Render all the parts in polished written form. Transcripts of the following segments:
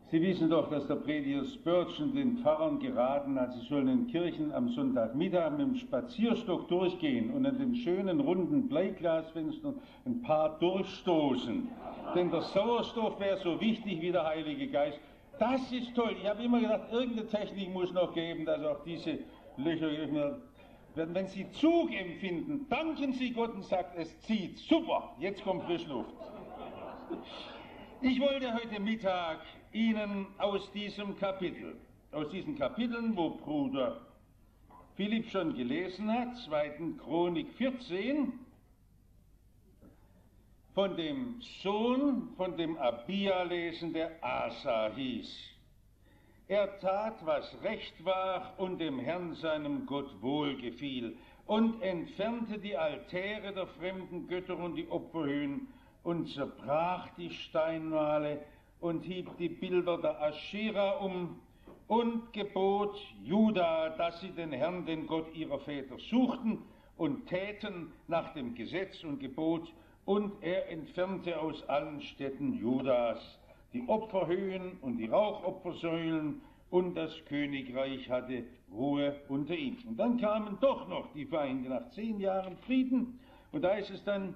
Sie wissen doch, dass der Prediger Spurgeon den Pfarrern geraten hat, sie sollen in Kirchen am Sonntagmittag mit dem Spazierstock durchgehen und an den schönen runden Bleiglasfenstern ein paar durchstoßen. Denn der Sauerstoff wäre so wichtig wie der Heilige Geist. Das ist toll. Ich habe immer gedacht, irgendeine Technik muss noch geben, dass auch diese Löcher geöffnet werden. Wenn Sie Zug empfinden, danken Sie Gott und sagt, es zieht. Super, jetzt kommt Frischluft. Ich wollte heute Mittag Ihnen aus diesen Kapiteln, wo Bruder Philipp schon gelesen hat, 2. Chronik 14, von dem Sohn, von dem Abia lesen, der Asa hieß. Er tat, was recht war und dem Herrn, seinem Gott, wohlgefiel und entfernte die Altäre der fremden Götter und die Opferhöhen und zerbrach die Steinmale und hieb die Bilder der Aschera um und gebot Juda, dass sie den Herrn, den Gott ihrer Väter, suchten und täten nach dem Gesetz und Gebot, und er entfernte aus allen Städten Judas die Opferhöhen und die Rauchopfersäulen, und das Königreich hatte Ruhe unter ihm. Und dann kamen doch noch die Feinde nach 10 Jahren Frieden, und da ist es dann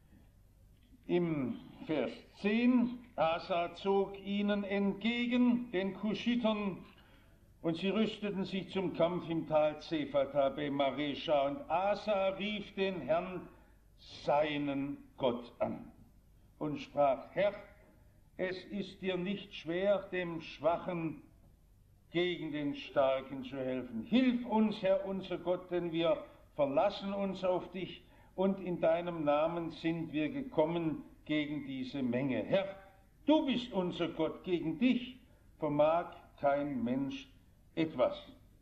im Vers 10, Asa zog ihnen entgegen, den Kuschitern, und sie rüsteten sich zum Kampf im Tal Zephata bei Maresha, und Asa rief den Herrn, seinen Gott, an und sprach, Herr, es ist dir nicht schwer, dem Schwachen gegen den Starken zu helfen. Hilf uns, Herr, unser Gott, denn wir verlassen uns auf dich, und in deinem Namen sind wir gekommen gegen diese Menge. Herr, du bist unser Gott, gegen dich vermag kein Mensch etwas.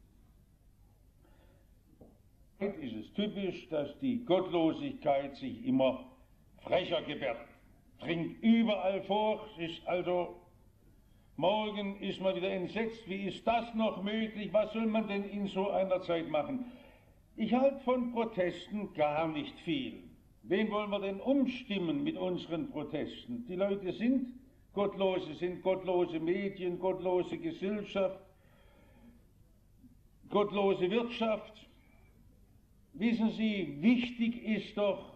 Heute ist es typisch, dass die Gottlosigkeit sich immer frecher gebärdet, dringt überall vor, ist also, morgen ist man wieder entsetzt, wie ist das noch möglich, was soll man denn in so einer Zeit machen? Ich halte von Protesten gar nicht viel. Wen wollen wir denn umstimmen mit unseren Protesten? Die Leute sind gottlose Medien, gottlose Gesellschaft, gottlose Wirtschaft. Wissen Sie, wichtig ist doch,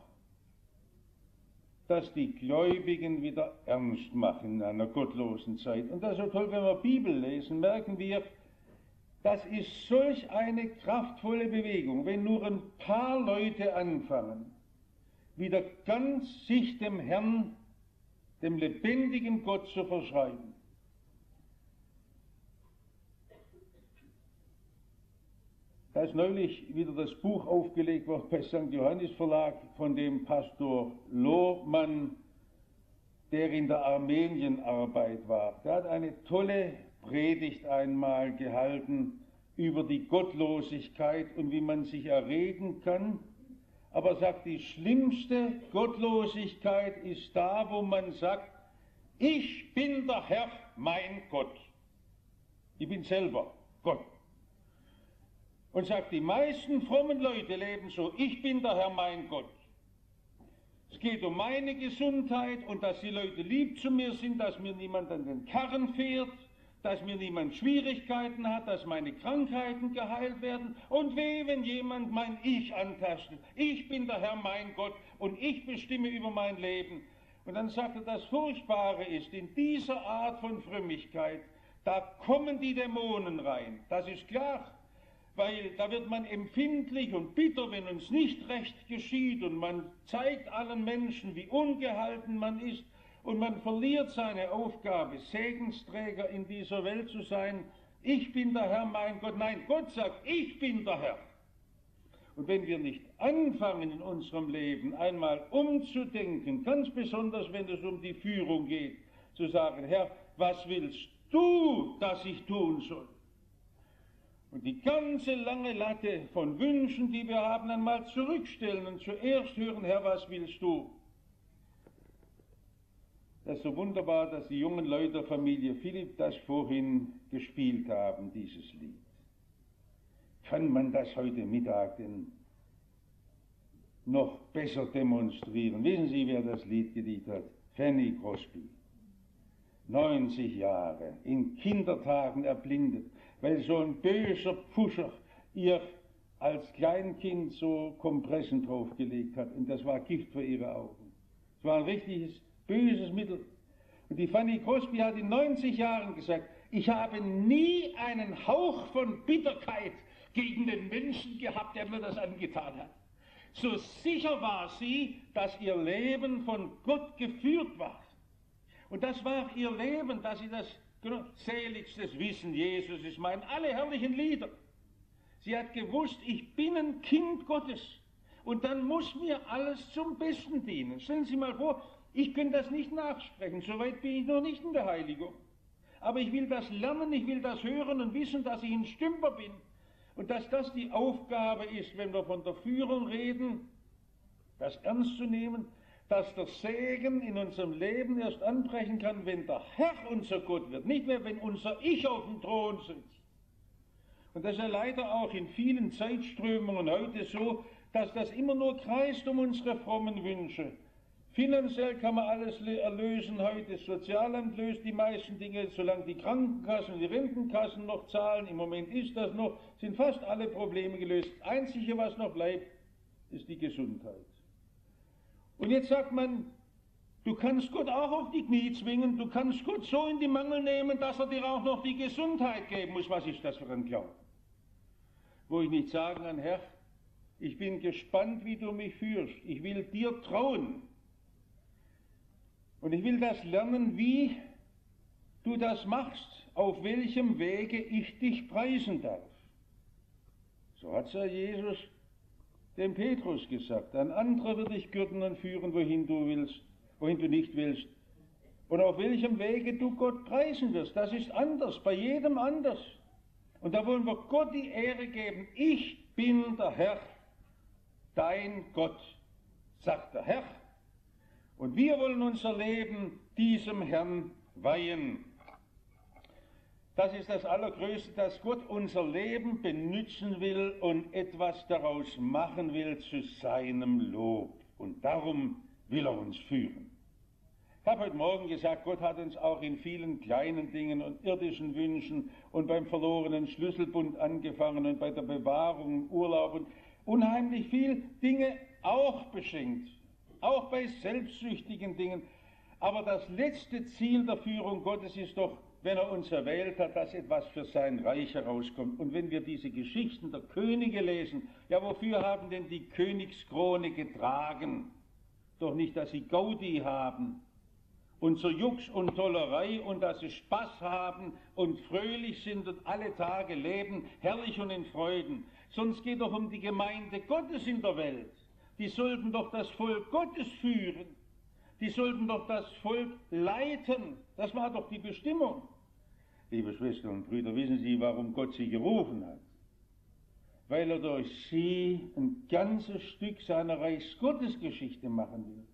dass die Gläubigen wieder ernst machen in einer gottlosen Zeit. Und das ist so toll, wenn wir Bibel lesen, merken wir, das ist solch eine kraftvolle Bewegung, wenn nur ein paar Leute anfangen, wieder ganz sich dem Herrn, dem lebendigen Gott zu verschreiben. Da ist neulich wieder das Buch aufgelegt worden bei St. Johannes Verlag von dem Pastor Lohmann, der in der Armenienarbeit war. Der hat eine tolle Predigt einmal gehalten über die Gottlosigkeit und wie man sich erregen kann. Aber er sagt, die schlimmste Gottlosigkeit ist da, wo man sagt, ich bin der Herr, mein Gott. Ich bin selber Gott. Und sagt, die meisten frommen Leute leben so, ich bin der Herr, mein Gott. Es geht um meine Gesundheit und dass die Leute lieb zu mir sind, dass mir niemand an den Karren fährt, dass mir niemand Schwierigkeiten hat, dass meine Krankheiten geheilt werden. Und weh, wenn jemand mein Ich antastet. Ich bin der Herr, mein Gott, und ich bestimme über mein Leben. Und dann sagt er, das Furchtbare ist, in dieser Art von Frömmigkeit, da kommen die Dämonen rein. Das ist klar. Weil da wird man empfindlich und bitter, wenn uns nicht recht geschieht, und man zeigt allen Menschen, wie ungehalten man ist, und man verliert seine Aufgabe, Segensträger in dieser Welt zu sein. Ich bin der Herr, mein Gott. Nein, Gott sagt, ich bin der Herr. Und wenn wir nicht anfangen in unserem Leben einmal umzudenken, ganz besonders wenn es um die Führung geht, zu sagen, Herr, was willst du, dass ich tun soll? Und die ganze lange Latte von Wünschen, die wir haben, einmal zurückstellen und zuerst hören, Herr, was willst du? Das ist so wunderbar, dass die jungen Leute der Familie Philipp das vorhin gespielt haben, dieses Lied. Kann man das heute Mittag denn noch besser demonstrieren? Wissen Sie, wer das Lied gedichtet hat? Fanny Crosby. 90 Jahre in Kindertagen erblindet, weil so ein böser Pfuscher ihr als Kleinkind so Kompressen draufgelegt hat. Und das war Gift für ihre Augen. Es war ein richtiges, böses Mittel. Und die Fanny Crosby hat in 90 Jahren gesagt, ich habe nie einen Hauch von Bitterkeit gegen den Menschen gehabt, der mir das angetan hat. So sicher war sie, dass ihr Leben von Gott geführt war. Und das war ihr Leben, dass sie das seligstes Wissen, Jesus ist mein, alle herrlichen Lieder. Sie hat gewusst, ich bin ein Kind Gottes und dann muss mir alles zum Besten dienen. Stellen Sie mal vor, ich könnte das nicht nachsprechen, soweit bin ich noch nicht in der Heiligung. Aber ich will das lernen, ich will das hören und wissen, dass ich ein Stümper bin. Und dass das die Aufgabe ist, wenn wir von der Führung reden, das ernst zu nehmen, dass der Segen in unserem Leben erst anbrechen kann, wenn der Herr unser Gott wird, nicht mehr, wenn unser Ich auf dem Thron sitzt. Und das ist ja leider auch in vielen Zeitströmungen heute so, dass das immer nur kreist um unsere frommen Wünsche. Finanziell kann man alles erlösen heute, das Sozialamt löst die meisten Dinge, solange die Krankenkassen und die Rentenkassen noch zahlen, im Moment ist das noch, sind fast alle Probleme gelöst. Das Einzige, was noch bleibt, ist die Gesundheit. Und jetzt sagt man, du kannst Gott auch auf die Knie zwingen, du kannst Gott so in die Mangel nehmen, dass er dir auch noch die Gesundheit geben muss. Was ist das für ein Glauben? Wo ich nicht sagen kann, Herr, ich bin gespannt, wie du mich führst, ich will dir trauen. Und ich will das lernen, wie du das machst, auf welchem Wege ich dich preisen darf. So hat es ja Jesus dem Petrus gesagt. Ein anderer wird dich gürten und führen, wohin du nicht willst. Und auf welchem Wege du Gott preisen wirst, das ist anders, bei jedem anders. Und da wollen wir Gott die Ehre geben. Ich bin der Herr, dein Gott, sagt der Herr. Und wir wollen unser Leben diesem Herrn weihen. Das ist das Allergrößte, dass Gott unser Leben benützen will und etwas daraus machen will zu seinem Lob. Und darum will er uns führen. Ich habe heute Morgen gesagt, Gott hat uns auch in vielen kleinen Dingen und irdischen Wünschen und beim verlorenen Schlüsselbund angefangen und bei der Bewahrung, Urlaub und unheimlich viel Dinge auch beschenkt. Auch bei selbstsüchtigen Dingen. Aber das letzte Ziel der Führung Gottes ist doch, wenn er uns erwählt hat, dass etwas für sein Reich herauskommt. Und wenn wir diese Geschichten der Könige lesen, ja, wofür haben denn die Königskrone getragen? Doch nicht, dass sie Gaudi haben und zur Jux und Tollerei und dass sie Spaß haben und fröhlich sind und alle Tage leben, herrlich und in Freuden. Sonst geht doch um die Gemeinde Gottes in der Welt. Die sollten doch das Volk Gottes führen. Die sollten doch das Volk leiten. Das war doch die Bestimmung. Liebe Schwestern und Brüder, wissen Sie, warum Gott sie gerufen hat? Weil er durch sie ein ganzes Stück seiner Reichsgottesgeschichte machen will.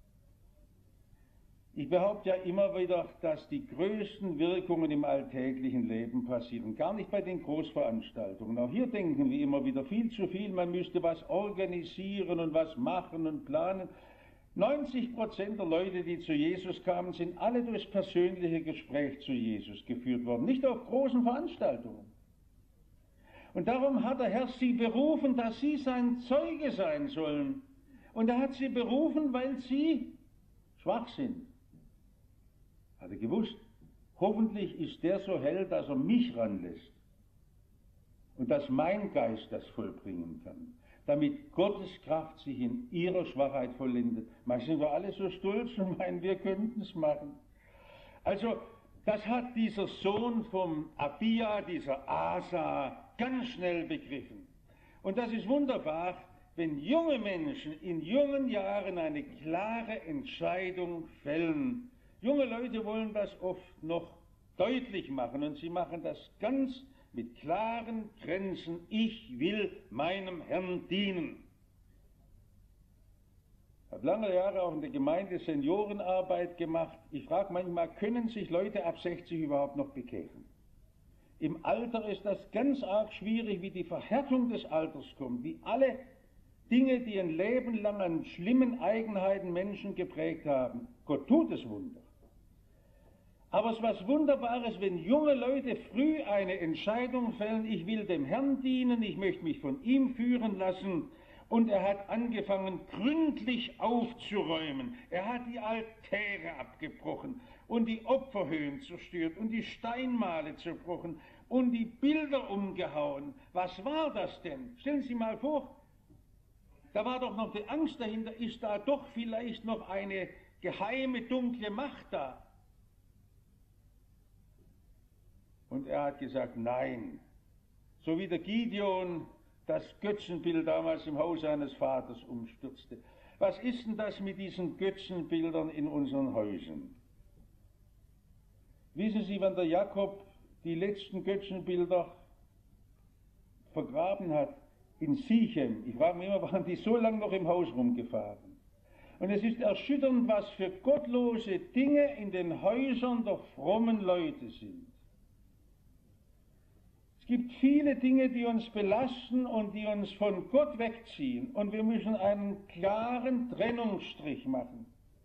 Ich behaupte ja immer wieder, dass die größten Wirkungen im alltäglichen Leben passieren. Gar nicht bei den Großveranstaltungen. Auch hier denken wir immer wieder viel zu viel, man müsste was organisieren und was machen und planen. 90% der Leute, die zu Jesus kamen, sind alle durchs persönliche Gespräch zu Jesus geführt worden, nicht auf großen Veranstaltungen. Und darum hat der Herr sie berufen, dass sie sein Zeuge sein sollen. Und er hat sie berufen, weil sie schwach sind. Hat er gewusst, hoffentlich ist der so hell, dass er mich ranlässt und dass mein Geist das vollbringen kann, damit Gottes Kraft sich in ihrer Schwachheit vollendet. Manchmal sind wir alle so stolz und meinen, wir könnten es machen. Also, das hat dieser Sohn vom Abia, dieser Asa, ganz schnell begriffen. Und das ist wunderbar, wenn junge Menschen in jungen Jahren eine klare Entscheidung fällen. Junge Leute wollen das oft noch deutlich machen und sie machen das ganz mit klaren Grenzen. Ich will meinem Herrn dienen. Ich habe lange Jahre auch in der Gemeinde Seniorenarbeit gemacht. Ich frage manchmal, können sich Leute ab 60 überhaupt noch bekehren? Im Alter ist das ganz arg schwierig, wie die Verhärtung des Alters kommt, wie alle Dinge, die ein Leben lang an schlimmen Eigenheiten Menschen geprägt haben. Gott tut es Wunder. Aber es ist was Wunderbares, wenn junge Leute früh eine Entscheidung fällen, ich will dem Herrn dienen, ich möchte mich von ihm führen lassen. Und er hat angefangen, gründlich aufzuräumen. Er hat die Altäre abgebrochen und die Opferhöhen zerstört und die Steinmale zerbrochen und die Bilder umgehauen. Was war das denn? Stellen Sie mal vor, da war doch noch die Angst dahinter, ist da doch vielleicht noch eine geheime, dunkle Macht da? Und er hat gesagt, nein. So wie der Gideon das Götzenbild damals im Haus seines Vaters umstürzte. Was ist denn das mit diesen Götzenbildern in unseren Häusern? Wissen Sie, wenn der Jakob die letzten Götzenbilder vergraben hat in Sichem, ich frage mich immer, waren die so lange noch im Haus rumgefahren? Und es ist erschütternd, was für gottlose Dinge in den Häusern der frommen Leute sind. Es gibt viele Dinge, die uns belasten und die uns von Gott wegziehen. Und wir müssen einen klaren Trennungsstrich machen.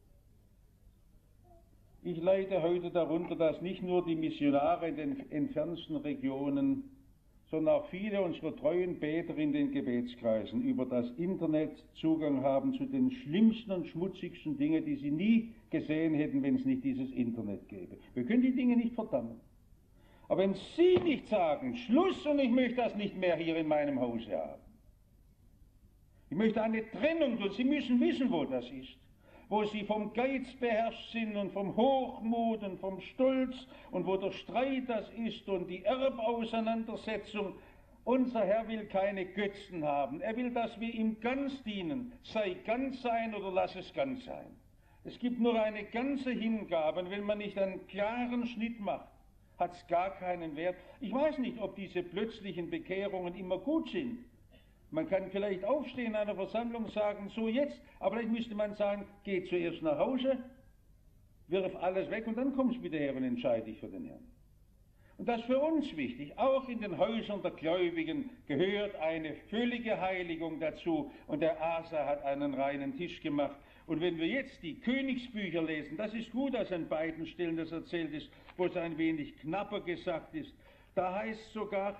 Ich leide heute darunter, dass nicht nur die Missionare in den entferntesten Regionen, sondern auch viele unserer treuen Beter in den Gebetskreisen über das Internet Zugang haben zu den schlimmsten und schmutzigsten Dingen, die sie nie gesehen hätten, wenn es nicht dieses Internet gäbe. Wir können die Dinge nicht verdammen. Aber wenn Sie nicht sagen, Schluss und ich möchte das nicht mehr hier in meinem Hause haben. Ich möchte eine Trennung tun. Sie müssen wissen, wo das ist. Wo Sie vom Geiz beherrscht sind und vom Hochmut und vom Stolz und wo der Streit das ist und die Erbauseinandersetzung. Unser Herr will keine Götzen haben. Er will, dass wir ihm ganz dienen. Sei ganz sein oder lass es ganz sein. Es gibt nur eine ganze Hingabe. Und wenn man nicht einen klaren Schnitt macht, hat es gar keinen Wert. Ich weiß nicht, ob diese plötzlichen Bekehrungen immer gut sind. Man kann vielleicht aufstehen in einer Versammlung und sagen, so jetzt, aber vielleicht müsste man sagen, geh zuerst nach Hause, wirf alles weg und dann kommst du wieder her und entscheide dich für den Herrn. Und das ist für uns wichtig. Auch in den Häusern der Gläubigen gehört eine völlige Heiligung dazu. Und der Asa hat einen reinen Tisch gemacht. Und wenn wir jetzt die Königsbücher lesen, das ist gut, dass an beiden Stellen das erzählt ist, wo es ein wenig knapper gesagt ist. Da heißt sogar,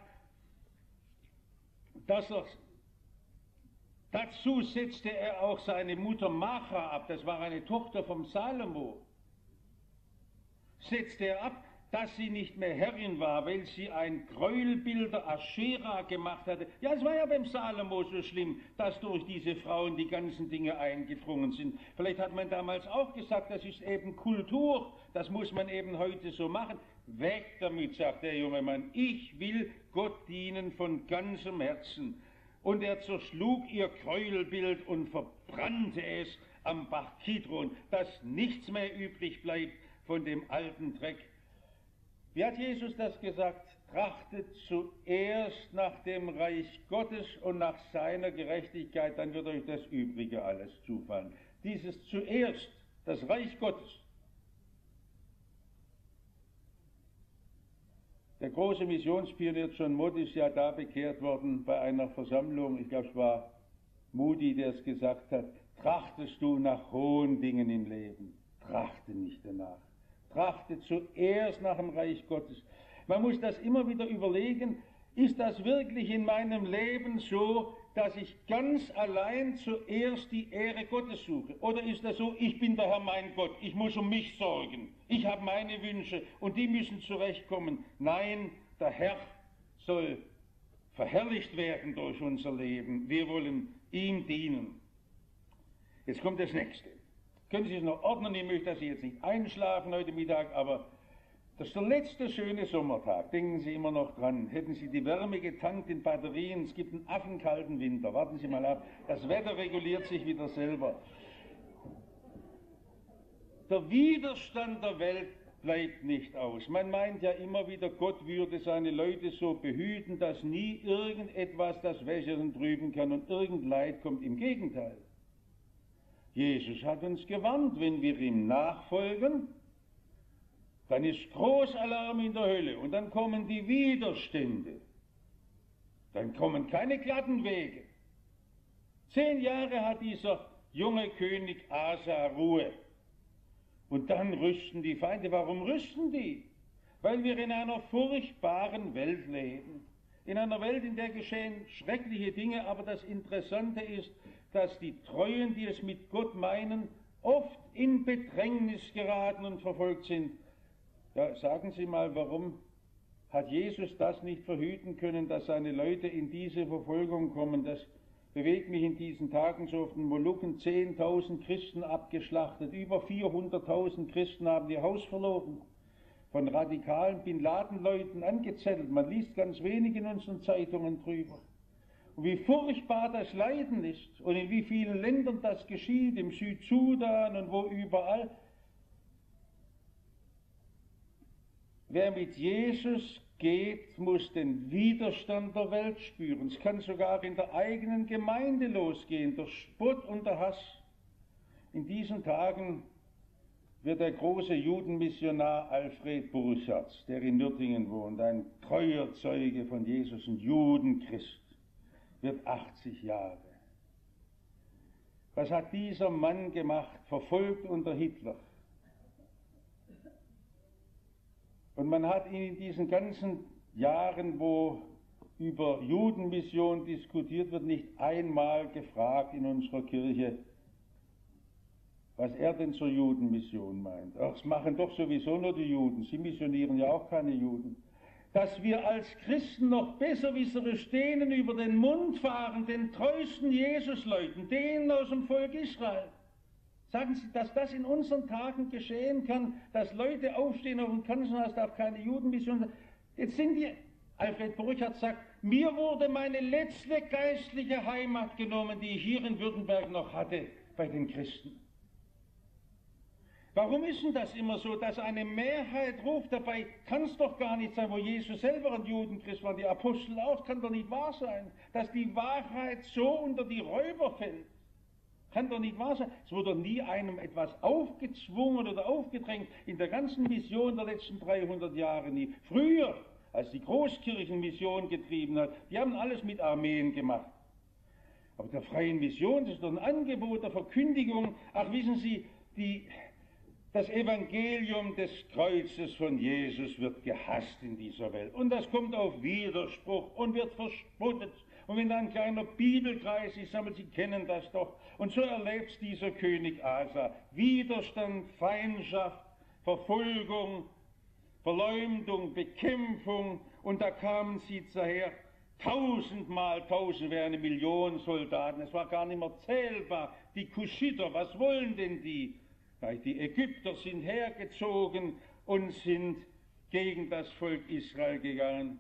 dass dazu setzte er auch seine Mutter Macha ab, das war eine Tochter vom Salomo, setzte er ab, dass sie nicht mehr Herrin war, weil sie ein Gräuelbild der Aschera gemacht hatte. Ja, es war ja beim Salomo so schlimm, dass durch diese Frauen die ganzen Dinge eingedrungen sind. Vielleicht hat man damals auch gesagt, das ist eben Kultur, das muss man eben heute so machen. Weg damit, sagt der junge Mann, ich will Gott dienen von ganzem Herzen. Und er zerschlug ihr Gräuelbild und verbrannte es am Bach Kidron, dass nichts mehr übrig bleibt von dem alten Dreck. Wie hat Jesus das gesagt? Trachtet zuerst nach dem Reich Gottes und nach seiner Gerechtigkeit, dann wird euch das Übrige alles zufallen. Dieses zuerst, das Reich Gottes. Der große Missionspionier John Mott ist ja da bekehrt worden bei einer Versammlung. Ich glaube, es war Moody, der es gesagt hat. Trachtest du nach hohen Dingen im Leben? Trachte nicht danach. Trachte zuerst nach dem Reich Gottes. Man muss das immer wieder überlegen, ist das wirklich in meinem Leben so, dass ich ganz allein zuerst die Ehre Gottes suche? Oder ist das so, ich bin der Herr mein Gott, ich muss um mich sorgen, ich habe meine Wünsche und die müssen zurechtkommen? Nein, der Herr soll verherrlicht werden durch unser Leben. Wir wollen ihm dienen. Jetzt kommt das Nächste. Können Sie es noch ordnen? Ich möchte, dass Sie jetzt nicht einschlafen heute Mittag, aber das ist der letzte schöne Sommertag. Denken Sie immer noch dran. Hätten Sie die Wärme getankt in Batterien, es gibt einen affenkalten Winter. Warten Sie mal ab. Das Wetter reguliert sich wieder selber. Der Widerstand der Welt bleibt nicht aus. Man meint ja immer wieder, Gott würde seine Leute so behüten, dass nie irgendetwas das Wässern trüben kann und irgend Leid kommt. Im Gegenteil. Jesus hat uns gewarnt, wenn wir ihm nachfolgen, dann ist Großalarm in der Hölle und dann kommen die Widerstände. Dann kommen keine glatten Wege. 10 Jahre hat dieser junge König Asa Ruhe. Und dann rüsten die Feinde. Warum rüsten die? Weil wir in einer furchtbaren Welt leben. In einer Welt, in der geschehen schreckliche Dinge, aber das Interessante ist, dass die Treuen, die es mit Gott meinen, oft in Bedrängnis geraten und verfolgt sind. Ja, sagen Sie mal, warum hat Jesus das nicht verhüten können, dass seine Leute in diese Verfolgung kommen? Das bewegt mich in diesen Tagen so auf den Molukken. 10.000 Christen abgeschlachtet, über 400.000 Christen haben ihr Haus verloren, von radikalen Bin Laden-Leuten angezettelt. Man liest ganz wenig in unseren Zeitungen drüber. Und wie furchtbar das Leiden ist und in wie vielen Ländern das geschieht, im Südsudan und wo überall. Wer mit Jesus geht, muss den Widerstand der Welt spüren. Es kann sogar in der eigenen Gemeinde losgehen, der Spott und der Hass. In diesen Tagen wird der große Judenmissionar Alfred Burchardt, der in Nürtingen wohnt, ein treuer Zeuge von Jesus, ein Judenchrist, wird 80 Jahre. Was hat dieser Mann gemacht, verfolgt unter Hitler? Und man hat ihn in diesen ganzen Jahren, wo über Judenmission diskutiert wird, nicht einmal gefragt in unserer Kirche, was er denn zur Judenmission meint. Ach, das machen doch sowieso nur die Juden, sie missionieren ja auch keine Juden. Dass wir als Christen noch besserwisserisch denen über den Mund fahren, den treuesten Jesusleuten, denen aus dem Volk Israel. Sagen Sie, dass das in unseren Tagen geschehen kann, dass Leute aufstehen auf dem Kanzlerhaus, darf keine Judenmission sein. Jetzt sind die, Alfred Burchardt sagt, mir wurde meine letzte geistliche Heimat genommen, die ich hier in Württemberg noch hatte, bei den Christen. Warum ist denn das immer so, dass eine Mehrheit ruft, dabei kann es doch gar nicht sein, wo Jesus selber ein Judenchrist war, die Apostel auch, kann doch nicht wahr sein, dass die Wahrheit so unter die Räuber fällt. Kann doch nicht wahr sein. Es wurde nie einem etwas aufgezwungen oder aufgedrängt, in der ganzen Mission der letzten 300 Jahre nie. Früher, als die Großkirchenmission getrieben hat, die haben alles mit Armeen gemacht. Aber der freien Mission, das ist doch ein Angebot der Verkündigung. Ach, wissen Sie, das Evangelium des Kreuzes von Jesus wird gehasst in dieser Welt. Und das kommt auf Widerspruch und wird verspottet. Und wenn da ein kleiner Bibelkreis ist, aber Sie kennen das doch. Und so erlebt dieser König Asa Widerstand, Feindschaft, Verfolgung, Verleumdung, Bekämpfung. Und da kamen sie daher, 1000 mal 1000 wäre 1 Million Soldaten. Es war gar nicht mehr zählbar. Die Kuschiter, was wollen denn die? Die Ägypter sind hergezogen und sind gegen das Volk Israel gegangen.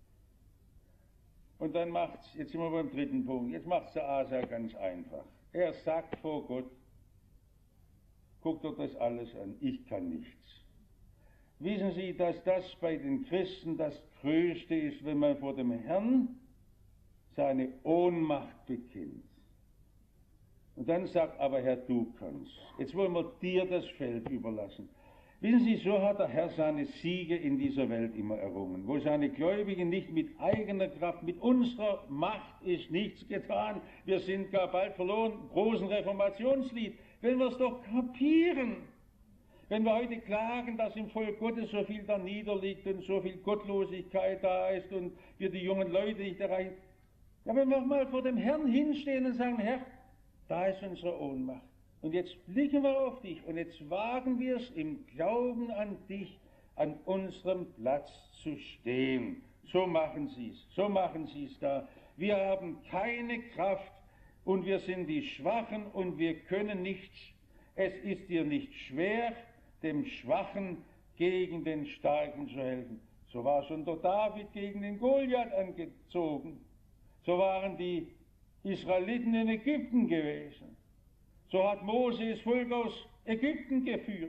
Und dann macht's, jetzt sind wir beim dritten Punkt, jetzt macht's der Asa ganz einfach. Er sagt vor Gott, guckt doch das alles an, ich kann nichts. Wissen Sie, dass das bei den Christen das Größte ist, wenn man vor dem Herrn seine Ohnmacht bekennt. Und dann sagt, aber Herr, du kannst. Jetzt wollen wir dir das Feld überlassen. Wissen Sie, so hat der Herr seine Siege in dieser Welt immer errungen, wo seine Gläubigen nicht mit eigener Kraft, mit unserer Macht ist nichts getan, wir sind gar bald verloren, großen Reformationslied, wenn wir es doch kapieren. Wenn wir heute klagen, dass im Volk Gottes so viel da niederliegt und so viel Gottlosigkeit da ist und wir die jungen Leute nicht erreichen, ja, wenn wir mal vor dem Herrn hinstehen und sagen, Herr, da ist unsere Ohnmacht. Und jetzt blicken wir auf dich und jetzt wagen wir es im Glauben an dich, an unserem Platz zu stehen. So machen sie es da. Wir haben keine Kraft und wir sind die Schwachen und wir können nichts. Es ist dir nicht schwer, dem Schwachen gegen den Starken zu helfen. So war schon der David gegen den Goliath angezogen. So waren die Israeliten in Ägypten gewesen. So hat Mose das Volk aus Ägypten geführt.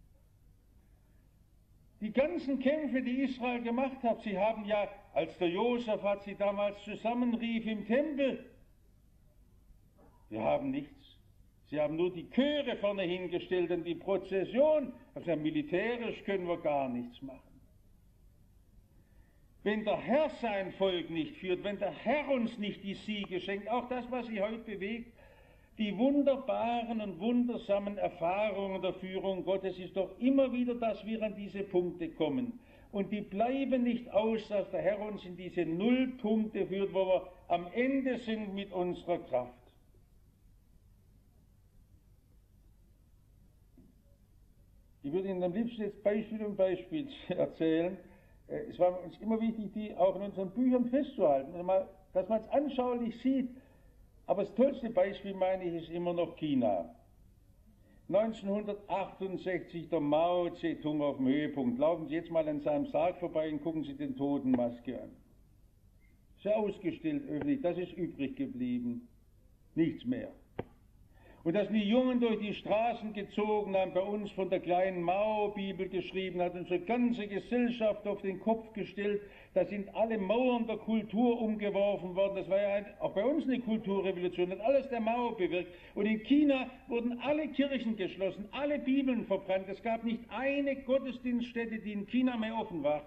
Die ganzen Kämpfe, die Israel gemacht hat, sie haben ja, als der Josaphat sie damals zusammenrief im Tempel, wir haben nichts. Sie haben nur die Chöre vorne hingestellt und die Prozession. Also militärisch können wir gar nichts machen. Wenn der Herr sein Volk nicht führt, wenn der Herr uns nicht die Siege schenkt, auch das, was sie heute bewegt, Die wunderbaren und wundersamen Erfahrungen der Führung Gottes ist doch immer wieder, dass wir an diese Punkte kommen. Und die bleiben nicht aus, dass der Herr uns in diese Nullpunkte führt, wo wir am Ende sind mit unserer Kraft. Ich würde Ihnen am liebsten jetzt Beispiel um Beispiel erzählen. Es war uns immer wichtig, die auch in unseren Büchern festzuhalten, dass man es anschaulich sieht. Aber das tollste Beispiel, meine ich, ist immer noch China. 1968 der Mao Zedong auf dem Höhepunkt. Laufen Sie jetzt mal an seinem Sarg vorbei und gucken Sie den Totenmaske an. Ist ja ausgestellt öffentlich, das ist übrig geblieben. Nichts mehr. Und dass die Jungen durch die Straßen gezogen haben, bei uns von der kleinen Mao-Bibel geschrieben hat, unsere ganze Gesellschaft auf den Kopf gestellt, da sind alle Mauern der Kultur umgeworfen worden. Das war ja auch bei uns eine Kulturrevolution, hat alles der Mao bewirkt. Und in China wurden alle Kirchen geschlossen, alle Bibeln verbrannt. Es gab nicht eine Gottesdienststätte, die in China mehr offen war.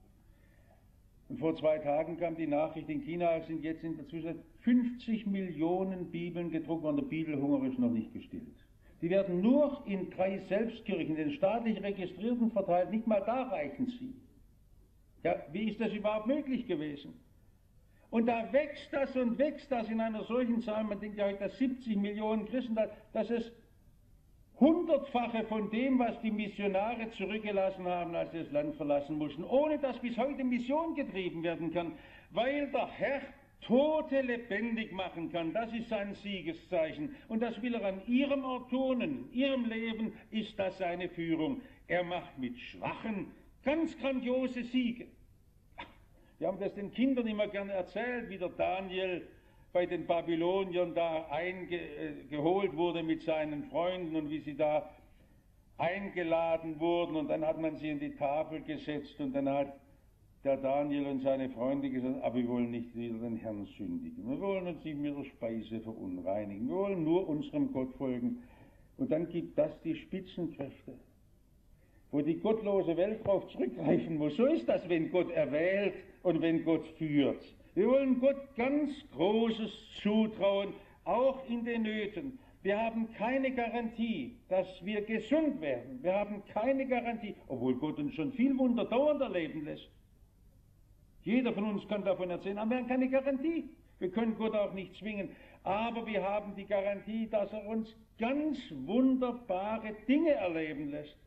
Und vor 2 Tagen kam die Nachricht, in China sind jetzt in der Zwischenzeit 50 Millionen Bibeln gedruckt worden, der Bibelhunger ist noch nicht gestillt. Die werden nur in 3 Selbstkirchen, den staatlich registrierten, verteilt, nicht mal da reichen sie. Ja, wie ist das überhaupt möglich gewesen? Und da wächst das und wächst das in einer solchen Zahl, man denkt ja heute, dass 70 Millionen Christen, das ist 100-fache von dem, was die Missionare zurückgelassen haben, als sie das Land verlassen mussten, ohne dass bis heute Mission getrieben werden kann, weil der Herr Tote lebendig machen kann. Das ist sein Siegeszeichen. Und das will er an ihrem Ort tun, in ihrem Leben ist das seine Führung. Er macht mit Schwachen ganz grandiose Siege. Wir haben das den Kindern immer gerne erzählt, wie der Daniel bei den Babyloniern da geholt wurde mit seinen Freunden und wie sie da eingeladen wurden und dann hat man sie in die Tafel gesetzt und dann hat der Daniel und seine Freunde gesagt, aber wir wollen nicht wieder den Herrn sündigen, wir wollen uns nicht mit der Speise verunreinigen, wir wollen nur unserem Gott folgen. Und dann gibt das die Spitzenkräfte, wo die gottlose Welt darauf zurückgreifen muss. So ist das, wenn Gott erwählt und wenn Gott führt. Wir wollen Gott ganz Großes zutrauen, auch in den Nöten. Wir haben keine Garantie, dass wir gesund werden. Wir haben keine Garantie, obwohl Gott uns schon viel Wunder dauernd erleben lässt. Jeder von uns kann davon erzählen, aber wir haben keine Garantie. Wir können Gott auch nicht zwingen. Aber wir haben die Garantie, dass er uns ganz wunderbare Dinge erleben lässt.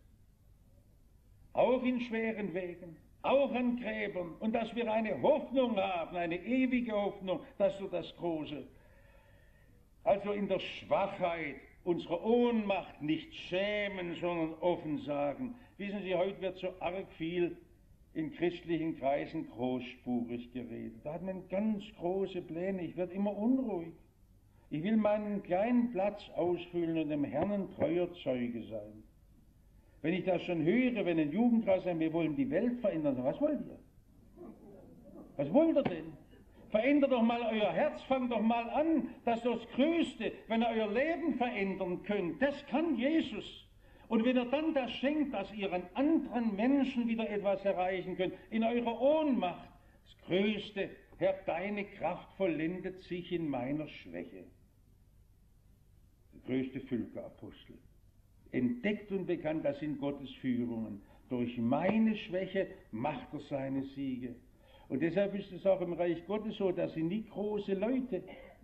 Auch in schweren Wegen. Auch an Gräbern, und dass wir eine Hoffnung haben, eine ewige Hoffnung, das ist so das Große. Also in der Schwachheit, unserer Ohnmacht nicht schämen, sondern offen sagen. Wissen Sie, heute wird so arg viel in christlichen Kreisen großspurig geredet. Da hat man ganz große Pläne, ich werde immer unruhig. Ich will meinen kleinen Platz ausfüllen und dem Herrn ein treuer Zeuge sein. Wenn ich das schon höre, wenn ein Jugendkreis sagt, wir wollen die Welt verändern, was wollt ihr? Was wollt ihr denn? Verändert doch mal euer Herz, fangt doch mal an, das ist das Größte, wenn ihr euer Leben verändern könnt, das kann Jesus. Und wenn er dann das schenkt, dass ihr an anderen Menschen wieder etwas erreichen könnt, in eurer Ohnmacht, das Größte, Herr, deine Kraft vollendet sich in meiner Schwäche. Der größte Völkerapostel. Entdeckt und bekannt, das sind Gottes Führungen. Durch meine Schwäche macht er seine Siege. Und deshalb ist es auch im Reich Gottes so, dass sie nie große Leute,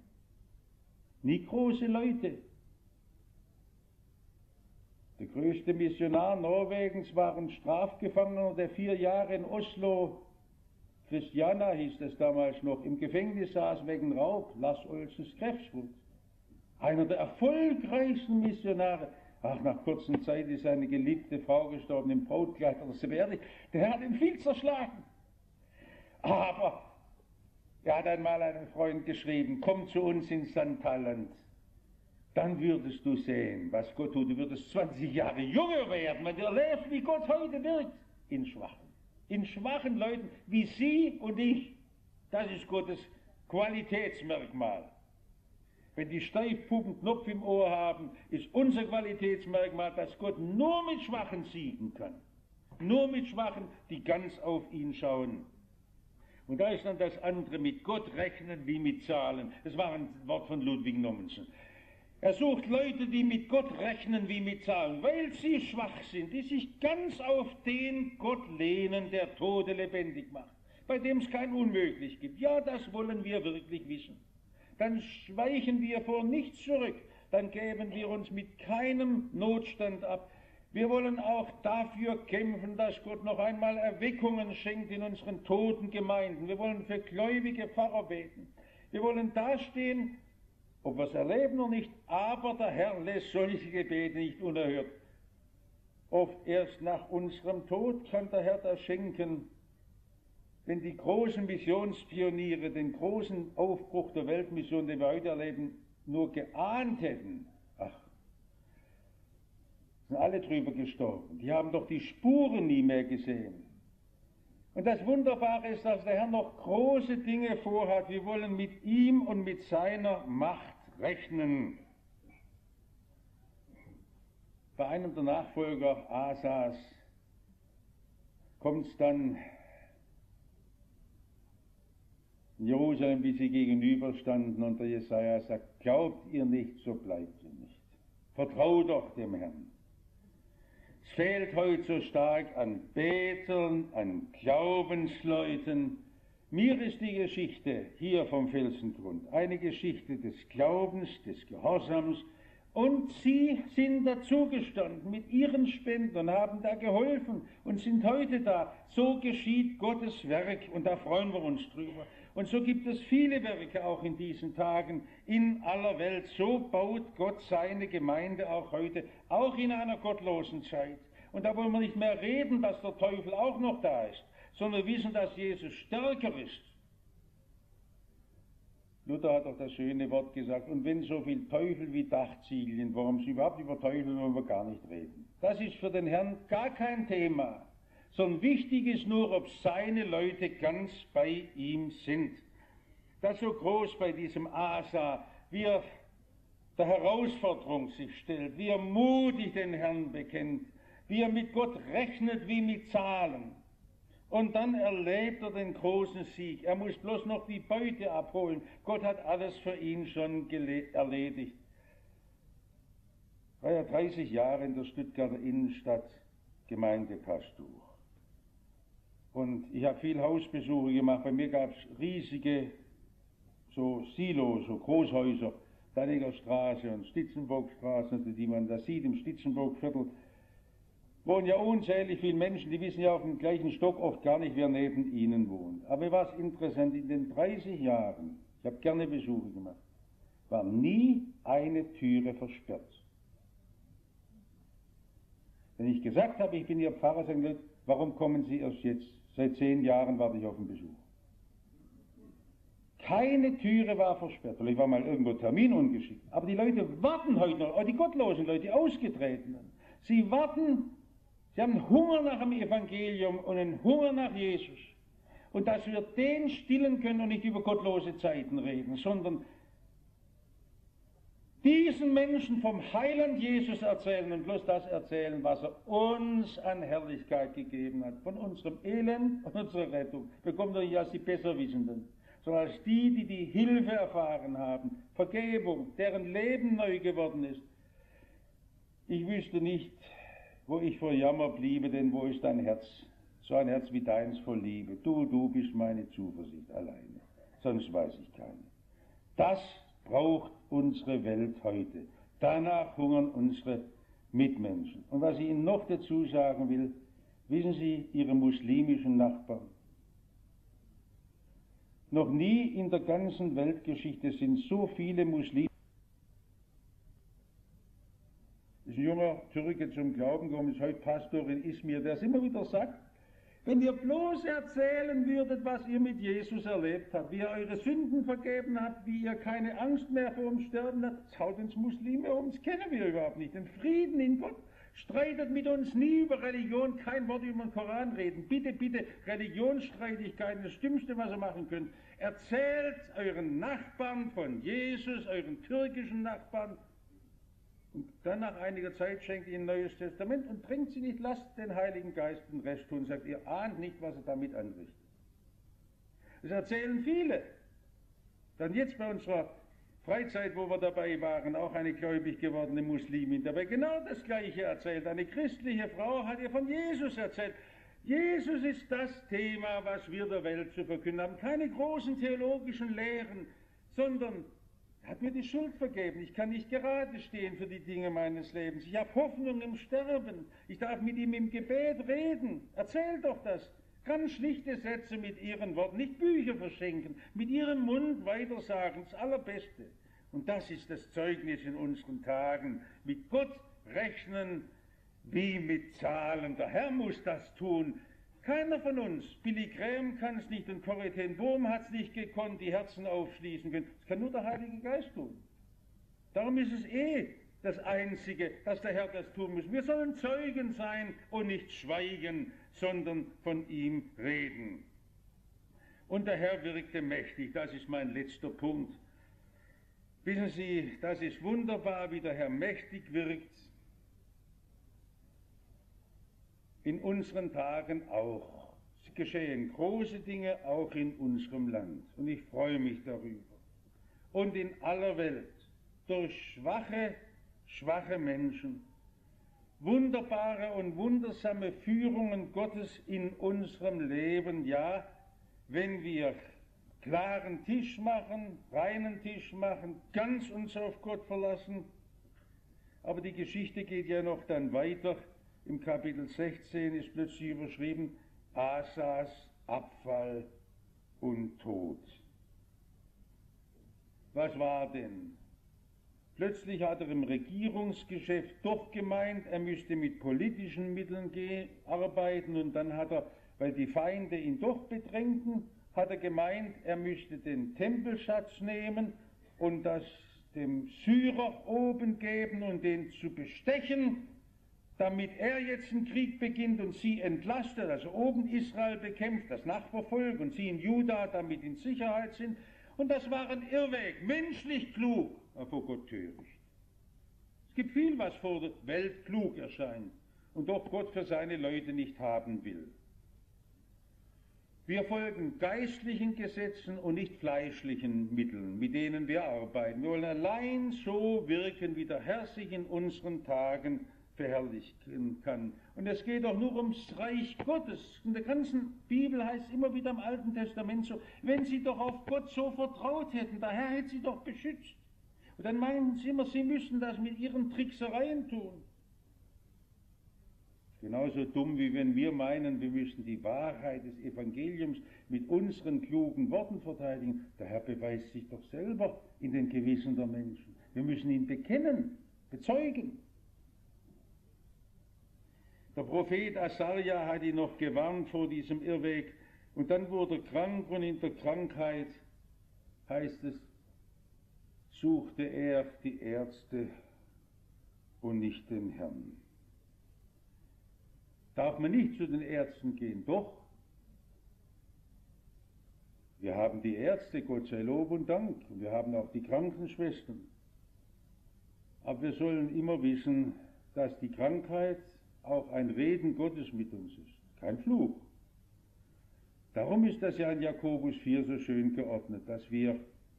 der größte Missionar Norwegens war ein Strafgefangener, der 4 Jahre in Oslo, Christiana hieß das damals noch, im Gefängnis saß wegen Raub, Lars Olsens Krebswut. Einer der erfolgreichsten Missionare. Ach, nach kurzer Zeit ist seine geliebte Frau gestorben, im Brautkleid oder so ehrlich. Der hat ihn viel zerschlagen. Aber er hat einmal einem Freund geschrieben, komm zu uns in St. Talent. Dann würdest du sehen, was Gott tut. Du würdest 20 Jahre jünger werden, wenn du erlebst, wie Gott heute wirkt. In schwachen Leuten, wie Sie und ich. Das ist Gottes Qualitätsmerkmal. Wenn die Steifpuppen Knopf im Ohr haben, ist unser Qualitätsmerkmal, dass Gott nur mit Schwachen siegen kann. Nur mit Schwachen, die ganz auf ihn schauen. Und da ist dann das andere, mit Gott rechnen wie mit Zahlen. Das war ein Wort von Ludwig Nommensen. Er sucht Leute, die mit Gott rechnen wie mit Zahlen, weil sie schwach sind, die sich ganz auf den Gott lehnen, der Tote lebendig macht, bei dem es kein Unmöglich gibt. Ja, das wollen wir wirklich wissen. Dann weichen wir vor nichts zurück, dann geben wir uns mit keinem Notstand ab. Wir wollen auch dafür kämpfen, dass Gott noch einmal Erweckungen schenkt in unseren toten Gemeinden. Wir wollen für gläubige Pfarrer beten. Wir wollen dastehen, ob wir es erleben oder nicht, aber der Herr lässt solche Gebete nicht unerhört. Oft erst nach unserem Tod kann der Herr das schenken, wenn die großen Missionspioniere den großen Aufbruch der Weltmission, den wir heute erleben, nur geahnt hätten. Ach, sind alle drüber gestorben. Die haben doch die Spuren nie mehr gesehen. Und das Wunderbare ist, dass der Herr noch große Dinge vorhat. Wir wollen mit ihm und mit seiner Macht rechnen. Bei einem der Nachfolger Asas kommt es dann in Jerusalem, wie sie gegenüberstanden, und der Jesaja sagt: Glaubt ihr nicht, so bleibt ihr nicht. Vertraut doch dem Herrn. Es fehlt heute so stark an Betern, an Glaubensleuten. Mir ist die Geschichte hier vom Felsengrund eine Geschichte des Glaubens, des Gehorsams, und sie sind dazugestanden mit ihren Spenden und haben da geholfen und sind heute da. So geschieht Gottes Werk und da freuen wir uns drüber. Und so gibt es viele Werke auch in diesen Tagen in aller Welt. So baut Gott seine Gemeinde auch heute, auch in einer gottlosen Zeit. Und da wollen wir nicht mehr reden, dass der Teufel auch noch da ist, sondern wissen, dass Jesus stärker ist. Luther hat doch das schöne Wort gesagt: Und wenn so viel Teufel wie Dachziegeln, warum sie überhaupt über Teufel wollen wir gar nicht reden. Das ist für den Herrn gar kein Thema, sondern wichtig ist nur, ob seine Leute ganz bei ihm sind. Das so groß bei diesem Asa, wie er der Herausforderung sich stellt, wie er mutig den Herrn bekennt, wie er mit Gott rechnet wie mit Zahlen. Und dann erlebt er den großen Sieg. Er muss bloß noch die Beute abholen. Gott hat alles für ihn schon erledigt. Ich war ja 30 Jahre in der Stuttgarter Innenstadt Gemeindepastor. Und ich habe viel Hausbesuche gemacht. Bei mir gab es riesige so Silos, so Großhäuser, Danniger Straße und Stitzenburgstraße, die man da sieht im Stitzenburgviertel. Wohnen ja unzählich viele Menschen, die wissen ja auf dem gleichen Stock oft gar nicht, wer neben ihnen wohnt. Aber was interessant, in den 30 Jahren, ich habe gerne Besuche gemacht, war nie eine Türe versperrt. Wenn ich gesagt habe, ich bin Ihr Pfarrer, sagen Leute, warum kommen Sie erst jetzt? Seit 10 Jahren warte ich auf den Besuch. Keine Türe war versperrt. Vielleicht war mal irgendwo Termin ungeschickt. Aber die Leute warten heute noch, auch die gottlosen Leute, die Ausgetretenen. Sie warten. Sie haben Hunger nach dem Evangelium und einen Hunger nach Jesus. Und dass wir den stillen können und nicht über gottlose Zeiten reden, sondern diesen Menschen vom Heiland Jesus erzählen und bloß das erzählen, was er uns an Herrlichkeit gegeben hat. Von unserem Elend und unserer Rettung bekommt er nicht als die Besserwissenden, sondern als die, die die Hilfe erfahren haben, Vergebung, deren Leben neu geworden ist. Ich wüsste nicht, wo ich vor Jammer bliebe, denn wo ist dein Herz? So ein Herz wie deins voll Liebe. Du bist meine Zuversicht alleine. Sonst weiß ich keine. Das braucht unsere Welt heute. Danach hungern unsere Mitmenschen. Und was ich Ihnen noch dazu sagen will, wissen Sie, Ihre muslimischen Nachbarn. Noch nie in der ganzen Weltgeschichte sind so viele Muslime. Ist ein junger Türke zum Glauben gekommen, ist heute Pastor in Izmir, der es immer wieder sagt: Wenn ihr bloß erzählen würdet, was ihr mit Jesus erlebt habt, wie er eure Sünden vergeben hat, wie ihr keine Angst mehr vor dem Sterben habt, das haut uns Muslime um, das kennen wir überhaupt nicht. Den Frieden in Gott, streitet mit uns nie über Religion, kein Wort über den Koran reden. Bitte, bitte, Religionsstreitigkeiten, das Dümmste, was ihr machen könnt. Erzählt euren Nachbarn von Jesus, euren türkischen Nachbarn. Und dann nach einiger Zeit schenkt ihr ein Neues Testament und bringt sie nicht, lasst den Heiligen Geist den Rest tun, sagt, ihr ahnt nicht, was er damit anrichtet. Das erzählen viele. Dann jetzt bei unserer Freizeit, wo wir dabei waren, auch eine gläubig gewordene Muslimin dabei, genau das Gleiche erzählt. Eine christliche Frau hat ihr von Jesus erzählt. Jesus ist das Thema, was wir der Welt zu verkünden haben. Keine großen theologischen Lehren, sondern er hat mir die Schuld vergeben. Ich kann nicht gerade stehen für die Dinge meines Lebens. Ich habe Hoffnung im Sterben. Ich darf mit ihm im Gebet reden. Erzähl doch das. Ganz schlichte Sätze mit ihren Worten, nicht Bücher verschenken, mit ihrem Mund weitersagen, das Allerbeste. Und das ist das Zeugnis in unseren Tagen. Mit Gott rechnen wie mit Zahlen. Der Herr muss das tun. Keiner von uns, Billy Graham kann es nicht und Corrie ten Boom hat es nicht gekonnt, die Herzen aufschließen können. Das kann nur der Heilige Geist tun. Darum ist es das Einzige, dass der Herr das tun muss. Wir sollen Zeugen sein und nicht schweigen, sondern von ihm reden. Und der Herr wirkte mächtig, das ist mein letzter Punkt. Wissen Sie, das ist wunderbar, wie der Herr mächtig wirkt. In unseren Tagen auch. Es geschehen große Dinge auch in unserem Land. Und ich freue mich darüber. Und in aller Welt, durch schwache Menschen, wunderbare und wundersame Führungen Gottes in unserem Leben, ja, wenn wir klaren Tisch machen, reinen Tisch machen, ganz uns auf Gott verlassen. Aber die Geschichte geht ja noch dann weiter. Im Kapitel 16 ist plötzlich überschrieben, Asas Abfall und Tod. Was war denn? Plötzlich hat er im Regierungsgeschäft doch gemeint, er müsste mit politischen Mitteln arbeiten und dann hat er, weil die Feinde ihn doch bedrängten, hat er gemeint, er müsste den Tempelschatz nehmen und das dem Syrer oben geben und den zu bestechen, damit er jetzt einen Krieg beginnt und sie entlastet, also oben Israel bekämpft, das Nachbarvolk und sie in Juda damit in Sicherheit sind. Und das war ein Irrweg, menschlich klug, aber vor Gott töricht. Es gibt viel, was vor der Welt klug erscheint und doch Gott für seine Leute nicht haben will. Wir folgen geistlichen Gesetzen und nicht fleischlichen Mitteln, mit denen wir arbeiten. Wir wollen allein so wirken, wie der Herr sich in unseren Tagen verherrlichen kann. Und es geht doch nur ums Reich Gottes. In der ganzen Bibel heißt es immer wieder im Alten Testament so, wenn sie doch auf Gott so vertraut hätten, der Herr hätte sie doch beschützt. Und dann meinen sie immer, sie müssen das mit ihren Tricksereien tun. Genauso dumm, wie wenn wir meinen, wir müssen die Wahrheit des Evangeliums mit unseren klugen Worten verteidigen. Der Herr beweist sich doch selber in den Gewissen der Menschen. Wir müssen ihn bekennen, bezeugen. Der Prophet Asaja hat ihn noch gewarnt vor diesem Irrweg und dann wurde er krank und in der Krankheit, heißt es, suchte er die Ärzte und nicht den Herrn. Darf man nicht zu den Ärzten gehen? Doch. Wir haben die Ärzte, Gott sei Lob und Dank, und wir haben auch die Krankenschwestern. Aber wir sollen immer wissen, dass die Krankheit auch ein Reden Gottes mit uns ist, kein Fluch. Darum ist das ja in Jakobus 4 so schön geordnet, dass wir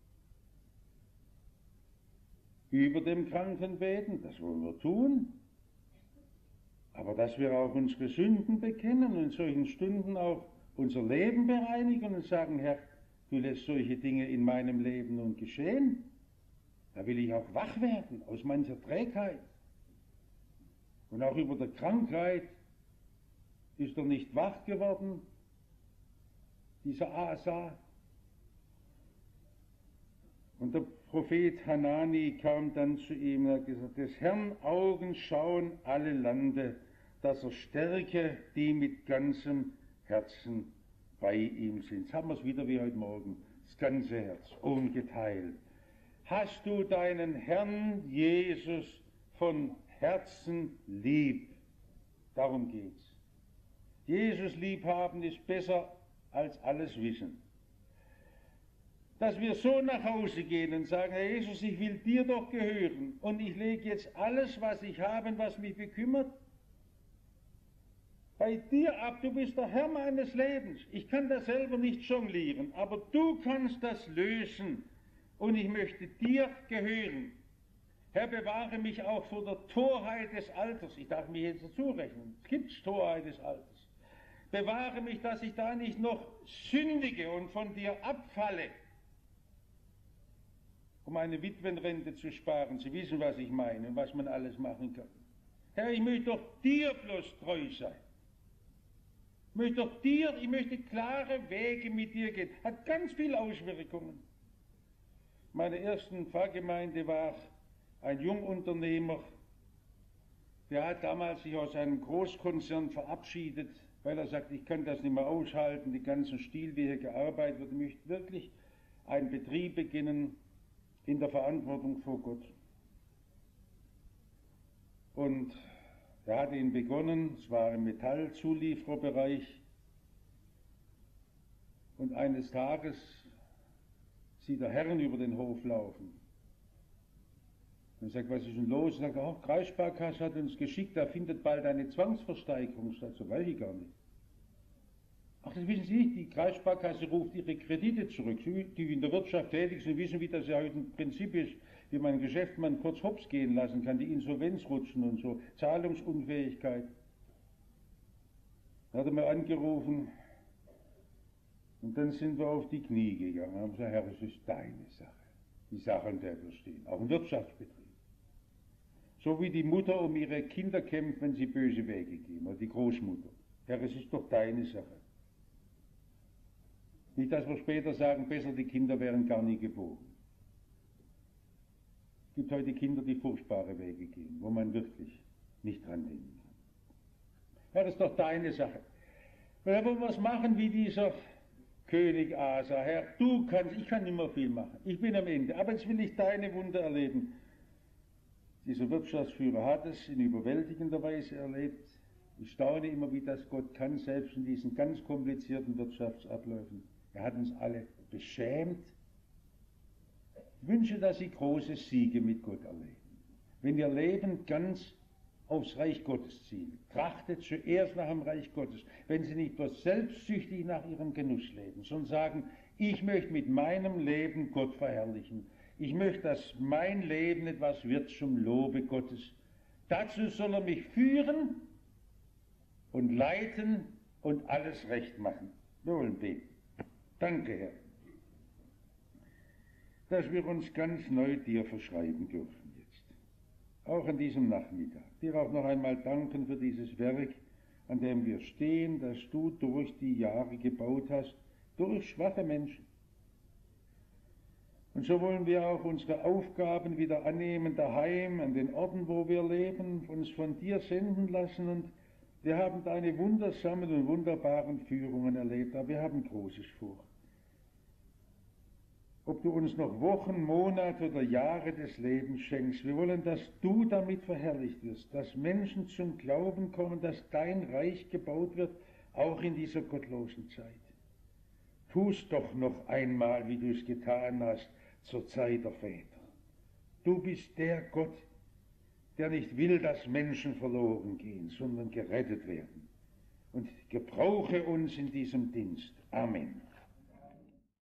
über dem Kranken beten, das wollen wir tun, aber dass wir auch unsere Sünden bekennen und in solchen Stunden auch unser Leben bereinigen und sagen, Herr, du lässt solche Dinge in meinem Leben nun geschehen, da will ich auch wach werden aus mancher Trägheit. Und auch über der Krankheit ist er nicht wach geworden, dieser Asa. Und der Prophet Hanani kam dann zu ihm und hat gesagt, des Herrn Augen schauen alle Lande, dass er stärke, die mit ganzem Herzen bei ihm sind. Jetzt haben wir es wieder wie heute Morgen, das ganze Herz, ungeteilt. Hast du deinen Herrn Jesus von Herzen lieb? Darum geht's. Jesus lieb haben ist besser als alles Wissen. Dass wir so nach Hause gehen und sagen, Herr Jesus, ich will dir doch gehören und ich lege jetzt alles, was ich habe und was mich bekümmert, bei dir ab. Du bist der Herr meines Lebens. Ich kann das selber nicht jonglieren, aber du kannst das lösen. und ich möchte dir gehören. Herr, bewahre mich auch vor der Torheit des Alters. Ich darf mich jetzt dazu rechnen. Es gibt Torheit des Alters. Bewahre mich, dass ich da nicht noch sündige und von dir abfalle, um eine Witwenrente zu sparen. Sie wissen, was ich meine und was man alles machen kann. Herr, ich möchte doch dir bloß treu sein. Ich möchte klare Wege mit dir gehen. Hat ganz viele Auswirkungen. Meine ersten Pfarrgemeinde war ein Jungunternehmer, der hat damals sich aus einem Großkonzern verabschiedet, weil er sagt, ich kann das nicht mehr aushalten, die ganzen Stil, wie hier gearbeitet wird. Ich möchte wirklich einen Betrieb beginnen in der Verantwortung vor Gott. Und er hatte ihn begonnen, es war im Metallzuliefererbereich, und eines Tages sieht er Herren über den Hof laufen. Und sagt, was ist denn los? Er sagt, oh, Kreissparkasse hat uns geschickt, da findet bald eine Zwangsversteigerung statt. So weiß ich gar nicht. Ach, das wissen Sie nicht, die Kreissparkasse ruft ihre Kredite zurück. Sie, die in der Wirtschaft tätig sind, wissen, wie das ja heute ein Prinzip ist, wie man ein Geschäftsmann kurz hops gehen lassen kann, die Insolvenz rutschen und so, Zahlungsunfähigkeit. Da hat er mir angerufen und dann sind wir auf die Knie gegangen und haben gesagt, Herr, es ist deine Sache, die Sache, an der wir stehen, auch im Wirtschaftsbetrieb. So wie die Mutter um ihre Kinder kämpft, wenn sie böse Wege gehen, oder die Großmutter. Herr, es ist doch deine Sache. Nicht, dass wir später sagen, besser die Kinder wären gar nie geboren. Es gibt heute Kinder, die furchtbare Wege gehen, wo man wirklich nicht dran denken kann. Herr, das ist doch deine Sache. Und dann wollen wir es machen wie dieser König Asa. Herr, du kannst, ich kann nicht mehr viel machen. Ich bin am Ende, aber jetzt will ich deine Wunder erleben. Dieser Wirtschaftsführer hat es in überwältigender Weise erlebt. Ich staune immer, wie das Gott kann, selbst in diesen ganz komplizierten Wirtschaftsabläufen. Er hat uns alle beschämt. Ich wünsche, dass Sie große Siege mit Gott erleben. Wenn Ihr Leben ganz aufs Reich Gottes zielt, trachtet zuerst nach dem Reich Gottes. Wenn Sie nicht bloß selbstsüchtig nach Ihrem Genuss leben, sondern sagen, ich möchte mit meinem Leben Gott verherrlichen. Ich möchte, dass mein Leben etwas wird zum Lobe Gottes. Dazu soll er mich führen und leiten und alles recht machen. Wir wollen beten. Danke, Herr, dass wir uns ganz neu dir verschreiben dürfen jetzt. Auch an diesem Nachmittag. Dir auch noch einmal danken für dieses Werk, an dem wir stehen, das du durch die Jahre gebaut hast, durch schwache Menschen. Und so wollen wir auch unsere Aufgaben wieder annehmen daheim, an den Orten, wo wir leben, uns von dir senden lassen. Und wir haben deine wundersamen und wunderbaren Führungen erlebt, aber wir haben Großes vor. Ob du uns noch Wochen, Monate oder Jahre des Lebens schenkst, wir wollen, dass du damit verherrlicht wirst, dass Menschen zum Glauben kommen, dass dein Reich gebaut wird, auch in dieser gottlosen Zeit. Tu's doch noch einmal, wie du es getan hast, zur Zeit der Väter. Du bist der Gott, der nicht will, dass Menschen verloren gehen, sondern gerettet werden. Und gebrauche uns in diesem Dienst. Amen.